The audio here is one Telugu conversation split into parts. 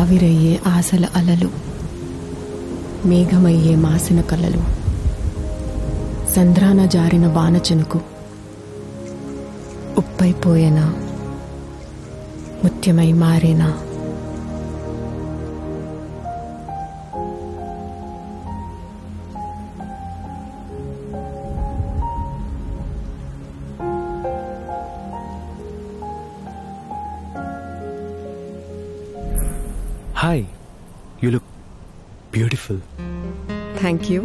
ఆవిరయ్యే ఆశల అలలు, మేఘమయ్యే మాసిన కలలు, సంద్రాన జారిన వానచినుకు, ఉప్పైపోయేనా, ముత్యమై మారేనా. Hi, you look beautiful. Thank you.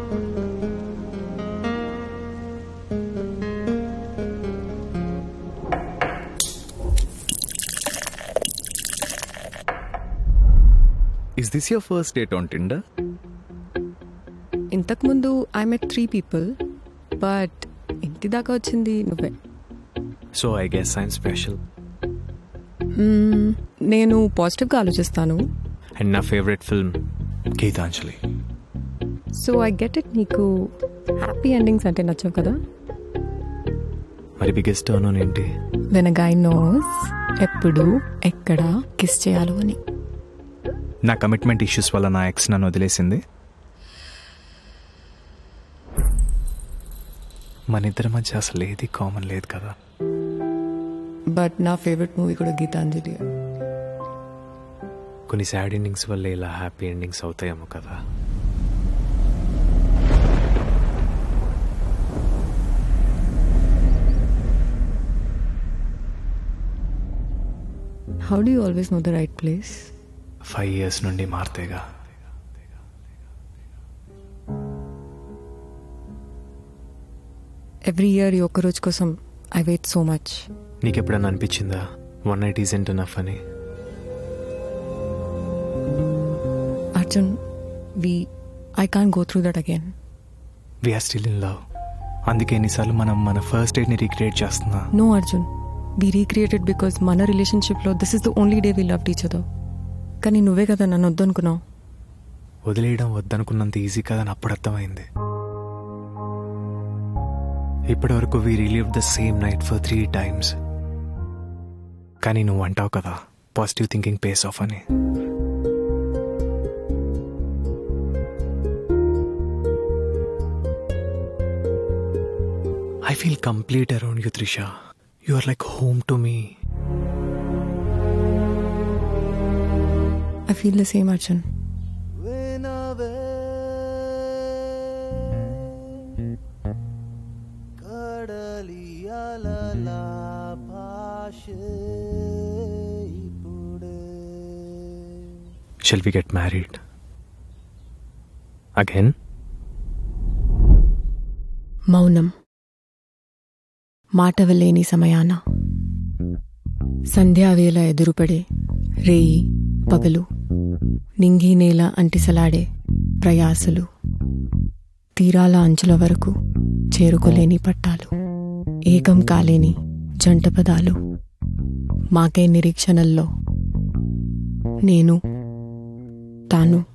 Is this your first date on Tinder? ఇంతకు ముందు I met 3 people, but ఇంటి దాకా వచ్చింది నువ్వే. So I guess I'm special. నేను పాజిటివ్గా ఆలోచిస్తాను. And నా favourite film Gitanjali. So I get it, నీకు హ్యాపీ ఎండింగ్స్ అంటే నచ్చవు కదా. మరి బిగ్గెస్ట్ టర్న్ ఆన్ ఏంటి? వెన్ అ గై నోస్ ఎప్పుడు ఎక్కడ కిస్ చేయాలో అని. నా కమిట్మెంట్ ఇష్యూస్ వల్ల నా ఎక్స్ నన్ను వదిలేసింది. మన ఇద్దరి మధ్య అసలు ఏది కామన్ లేదు కదా. బట్ నా ఫేవరెట్ మూవీ కూడా గీతాంజలి. కొన్ని సాడ్ ఎండింగ్స్ వల్ల ఇలా హ్యాపీ ఎండింగ్స్ అవుతాయేమో కదా. How do you always know the right place? 5 years నుండి మారుతేగా. ఎవ్రీ ఇయర్ ఈ ఒక్క రోజు కోసం ఐ వెయిట్ సో మచ్. నీకెప్పుడన్నా అనిపించిందా 1 night isn't enough అని? Arjun, I can't go through that again. We are still in love. అందుకే ఎన్నిసార్లు మనం మన ఫస్ట్ డేట్ని రీక్రియేట్ చేస్తున్నా. No Arjun, we recreated because మన రిలేషన్షిప్లో this is the only day we loved each other. కానీ నువ్వే కదా నన్ను వద్దనుకున్నావు. వదిలేయడం వద్దనుకున్నంత ఈజీ కాదని అప్పుడు అర్థమైంది. ఇప్పటి వరకు we relived the same night for 3 times. కానీ నువ్వు అంటావు కదా పాజిటివ్ థింకింగ్ పేస్ ఆఫ్ అని. I feel complete around you, Trisha. You are like home to me. I feel the same, Arjun. Shall we get married? Again? మౌనం మాటవలేని సమయాన, సంధ్యావేళ ఎదురుపడే రేయి పగలు, నింగి నేల అంటిసలాడే ప్రయాసలు, తీరాల అంచుల వరకు చేరుకోలేని పట్టాలు, ఏకం కాలేని జంట పదాలు, మాకే నిరీక్షణల్లో నేను తాను.